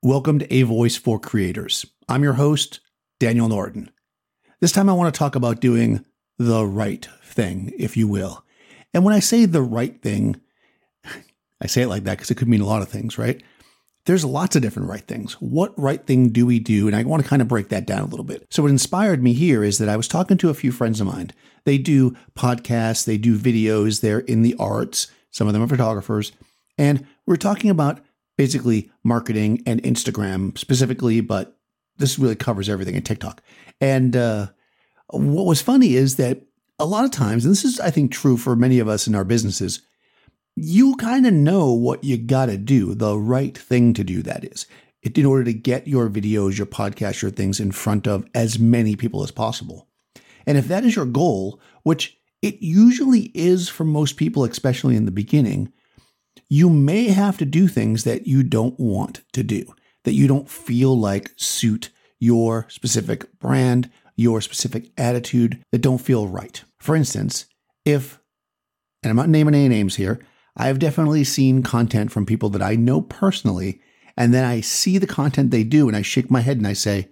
Welcome to A Voice for Creators. I'm your host, Daniel Norton. This time I want to talk about doing the right thing, if you will. And when I say the right thing, I say it like that because it could mean a lot of things, right? There's lots of different right things. What right thing do we do? And I want to kind of break that down a little bit. So what inspired me here is that I was talking to a few friends of mine. They do podcasts, they do videos, they're in the arts. Some of them are photographers. And we're talking about basically marketing and Instagram specifically, but this really covers everything, in TikTok. And what was funny is that a lot of times, and this is, I think, true for many of us in our businesses, you kind of know what you got to do, the right thing to do, that is, in order to get your videos, your podcasts, your things in front of as many people as possible. And if that is your goal, which it usually is for most people, especially in the beginning, you may have to do things that you don't want to do, that you don't feel like suit your specific brand, your specific attitude, that don't feel right. For instance, and I'm not naming any names here, I've definitely seen content from people that I know personally, and then I see the content they do and I shake my head and I say,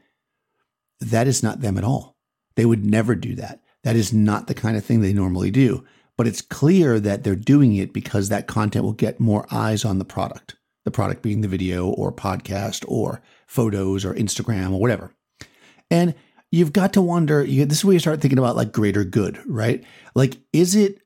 that is not them at all. They would never do that. That is not the kind of thing they normally do. But it's clear that they're doing it because that content will get more eyes on the product being the video or podcast or photos or Instagram or whatever. And you've got to wonder, this is where you start thinking about like greater good, right? Like, is it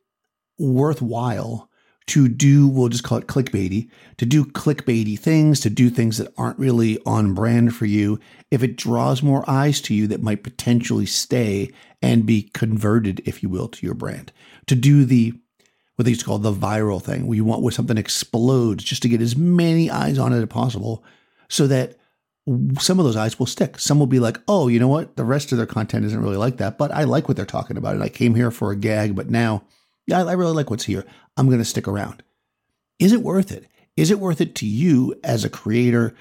worthwhile to do, we'll just call it clickbaity, to do clickbaity things, to do things that aren't really on brand for you, if it draws more eyes to you that might potentially stay and be converted, if you will, to your brand? To do what they used to call the viral thing, where you want where something explodes just to get as many eyes on it as possible, so that some of those eyes will stick. Some will be like, oh, you know what? The rest of their content isn't really like that, but I like what they're talking about. And I came here for a gag, but now, yeah, I really like what's here. I'm going to stick around. Is it worth it? Is it worth it to you as a creator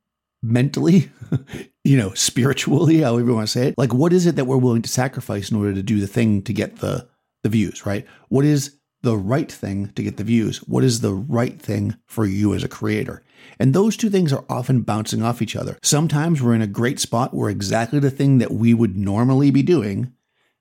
mentally, spiritually, however you want to say it? Like, what is it that we're willing to sacrifice in order to do the thing to get the views, right? What is the right thing to get the views? What is the right thing for you as a creator? And those two things are often bouncing off each other. Sometimes we're in a great spot where exactly the thing that we would normally be doing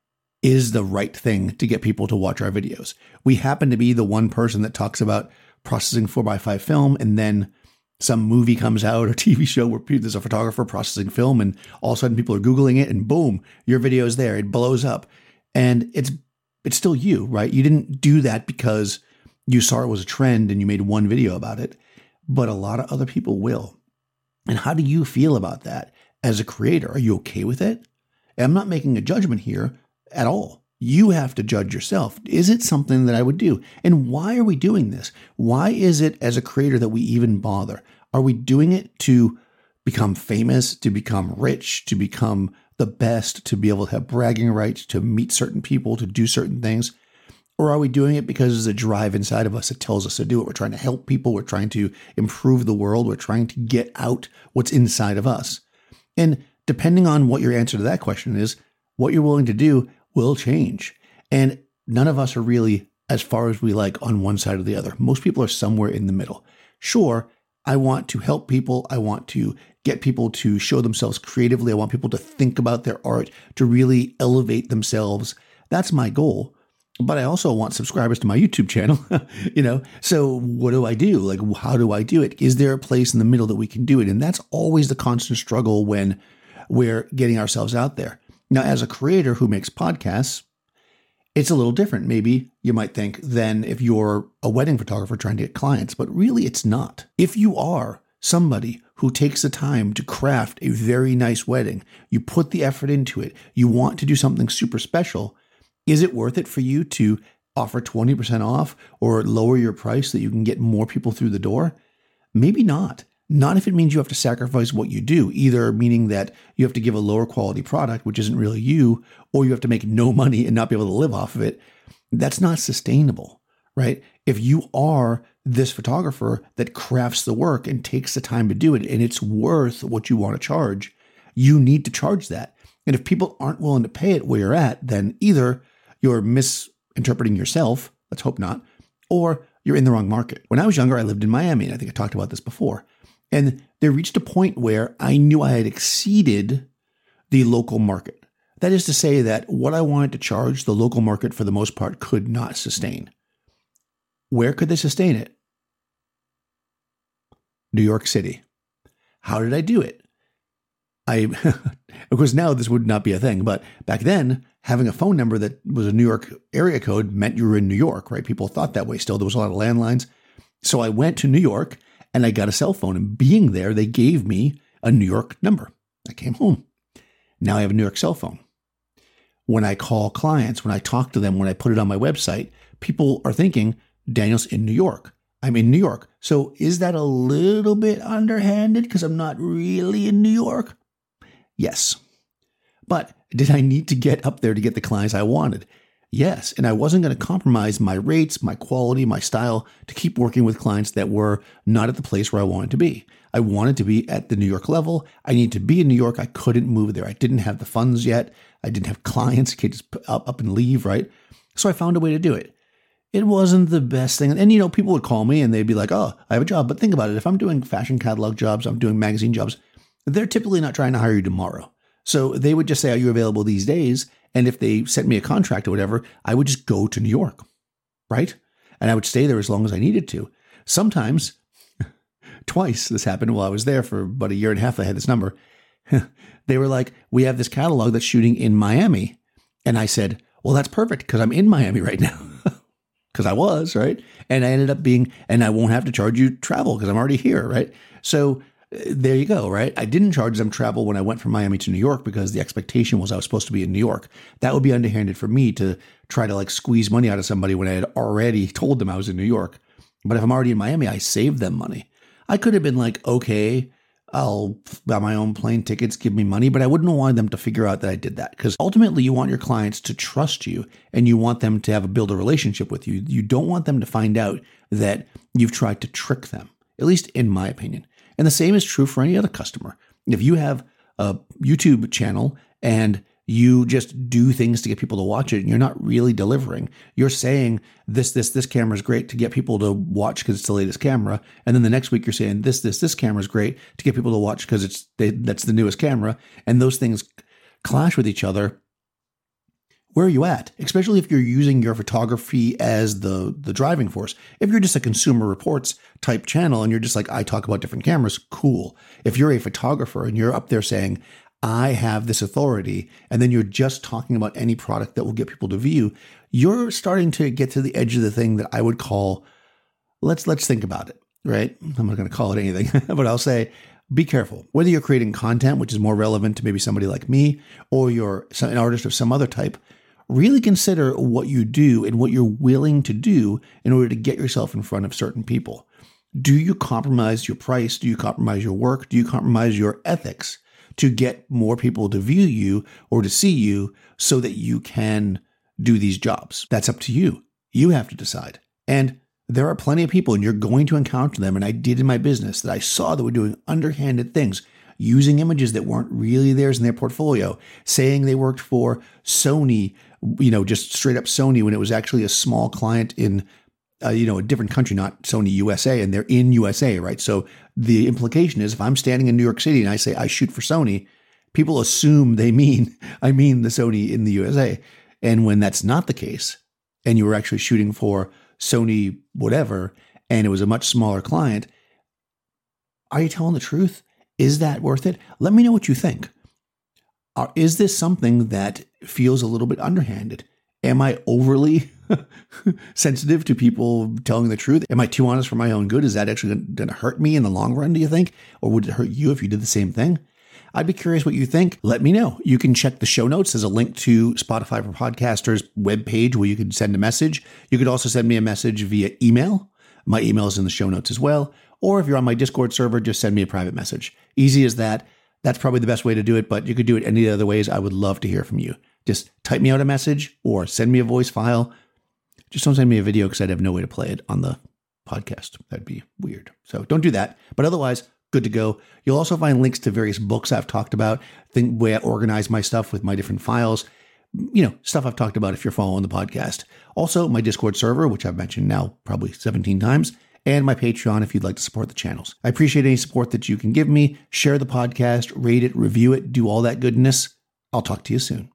is the right thing to get people to watch our videos. We happen to be the one person that talks about processing 4x5 film, and then some movie comes out or TV show where there's a photographer processing film, and all of a sudden people are Googling it, and boom, your video is there. It blows up. And it's still you, right? You didn't do that because you saw it was a trend and you made one video about it, but a lot of other people will. And how do you feel about that as a creator? Are you okay with it? And I'm not making a judgment here at all. You have to judge yourself. Is it something that I would do? And why are we doing this? Why is it as a creator that we even bother? Are we doing it to become famous, to become rich, to become the best, to be able to have bragging rights, to meet certain people, to do certain things? Or are we doing it because there's a drive inside of us that tells us to do it? We're trying to help people. We're trying to improve the world. We're trying to get out what's inside of us. And depending on what your answer to that question is, what you're willing to do will change. And none of us are really as far as we like on one side or the other. Most people are somewhere in the middle. Sure, I want to help people. I want to get people to show themselves creatively. I want people to think about their art, to really elevate themselves. That's my goal. But I also want subscribers to my YouTube channel, So what do I do? Like, how do I do it? Is there a place in the middle that we can do it? And that's always the constant struggle when we're getting ourselves out there. Now, as a creator who makes podcasts, it's a little different, maybe you might think, than if you're a wedding photographer trying to get clients, but really it's not. If you are somebody who takes the time to craft a very nice wedding, you put the effort into it, you want to do something super special, is it worth it for you to offer 20% off or lower your price so that you can get more people through the door? Maybe not. Not if it means you have to sacrifice what you do, either meaning that you have to give a lower quality product, which isn't really you, or you have to make no money and not be able to live off of it. That's not sustainable, right? If you are this photographer that crafts the work and takes the time to do it, and it's worth what you want to charge, you need to charge that. And if people aren't willing to pay it where you're at, then either you're misinterpreting yourself, let's hope not, or you're in the wrong market. When I was younger, I lived in Miami, and I think I talked about this before. And they reached a point where I knew I had exceeded the local market. That is to say that what I wanted to charge, the local market for the most part could not sustain. Where could they sustain it? New York City. How did I do it? Of course, now this would not be a thing, but back then, having a phone number that was a New York area code meant you were in New York, right? People thought that way still. There was a lot of landlines. So I went to New York and I got a cell phone, and being there, they gave me a New York number. I came home. Now I have a New York cell phone. When I call clients, when I talk to them, when I put it on my website, people are thinking, Daniel's in New York. I'm in New York. So is that a little bit underhanded because I'm not really in New York? Yes. But did I need to get up there to get the clients I wanted? Yes. And I wasn't going to compromise my rates, my quality, my style to keep working with clients that were not at the place where I wanted to be. I wanted to be at the New York level. I needed to be in New York. I couldn't move there. I didn't have the funds yet. I didn't have clients. I can't just up and leave, right? So I found a way to do it. It wasn't the best thing. And, people would call me and they'd be like, oh, I have a job. But think about it. If I'm doing fashion catalog jobs, I'm doing magazine jobs, they're typically not trying to hire you tomorrow. So they would just say, are you available these days? And if they sent me a contract or whatever, I would just go to New York, right? And I would stay there as long as I needed to. Sometimes, twice this happened while I was there for about a year and a half. I had this number. They were like, we have this catalog that's shooting in Miami. And I said, well, that's perfect because I'm in Miami right now. Because I was, right? And I ended up and I won't have to charge you travel because I'm already here, right? So there you go, right? I didn't charge them travel when I went from Miami to New York because the expectation was I was supposed to be in New York. That would be underhanded for me to try to squeeze money out of somebody when I had already told them I was in New York. But if I'm already in Miami, I saved them money. I could have been like, okay, I'll buy my own plane tickets, give me money, but I wouldn't want them to figure out that I did that because ultimately you want your clients to trust you and you want them to build a relationship with you. You don't want them to find out that you've tried to trick them, at least in my opinion. And the same is true for any other customer. If you have a YouTube channel and you just do things to get people to watch it and you're not really delivering, you're saying this camera is great to get people to watch because it's the latest camera. And then the next week you're saying this camera is great to get people to watch because that's the newest camera. And those things clash with each other. Where are you at? Especially if you're using your photography as the driving force. If you're just a Consumer Reports type channel and you're just like, I talk about different cameras, cool. If you're a photographer and you're up there saying, I have this authority, and then you're just talking about any product that will get people to view, you're starting to get to the edge of the thing that I would call, let's think about it, right? I'm not going to call it anything, but I'll say, be careful. Whether you're creating content, which is more relevant to maybe somebody like me, or you're an artist of some other type, really consider what you do and what you're willing to do in order to get yourself in front of certain people. Do you compromise your price? Do you compromise your work? Do you compromise your ethics to get more people to view you or to see you so that you can do these jobs? That's up to you. You have to decide. And there are plenty of people, and you're going to encounter them, and I did in my business, that I saw that were doing underhanded things, using images that weren't really theirs in their portfolio, saying they worked for Sony, just straight up Sony when it was actually a small client in a different country, not Sony USA, and they're in USA, right? So the implication is if I'm standing in New York City and I say I shoot for Sony, people assume I mean the Sony in the USA. And when that's not the case, and you were actually shooting for Sony whatever, and it was a much smaller client, are you telling the truth? Is that worth it? Let me know what you think. Is this something that feels a little bit underhanded? Am I overly sensitive to people telling the truth? Am I too honest for my own good? Is that actually going to hurt me in the long run, do you think? Or would it hurt you if you did the same thing? I'd be curious what you think. Let me know. You can check the show notes. There's a link to Spotify for Podcasters webpage where you can send a message. You could also send me a message via email. My email is in the show notes as well. Or if you're on my Discord server, just send me a private message. Easy as that. That's probably the best way to do it, but you could do it any other ways. I would love to hear from you. Just type me out a message or send me a voice file. Just don't send me a video because I'd have no way to play it on the podcast. That'd be weird. So don't do that. But otherwise, good to go. You'll also find links to various books I've talked about, the way I organize my stuff with my different files, stuff I've talked about if you're following the podcast. Also, my Discord server, which I've mentioned now probably 17 times, and my Patreon if you'd like to support the channels. I appreciate any support that you can give me. Share the podcast, rate it, review it, do all that goodness. I'll talk to you soon.